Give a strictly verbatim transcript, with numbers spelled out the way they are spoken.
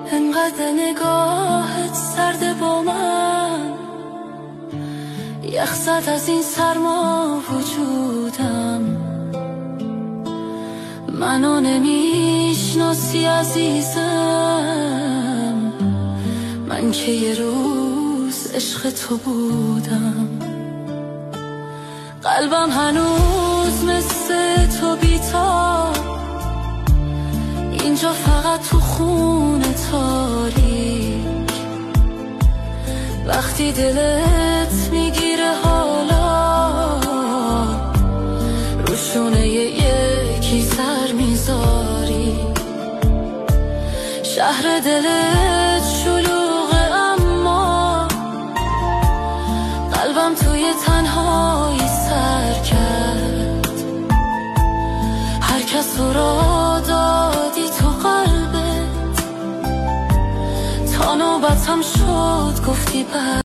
انقدر نگاهت سرد با من، یخ زد از این سرما وجودم. منو نمیشناسی عزیزم، من که یه روز عشق تو بودم. قلبم هنوز مثل تو بی‌تاب، اینجا فقط تو خونه تاریک. وقتی دلت میگیره حالا، روشونه یکی سر میذاری. شهر دلت شلوغه اما قلبم توی تنهایی سر کرد. هر کس تو را دادی تو قلبت، تا نوبتم شد گفتی بر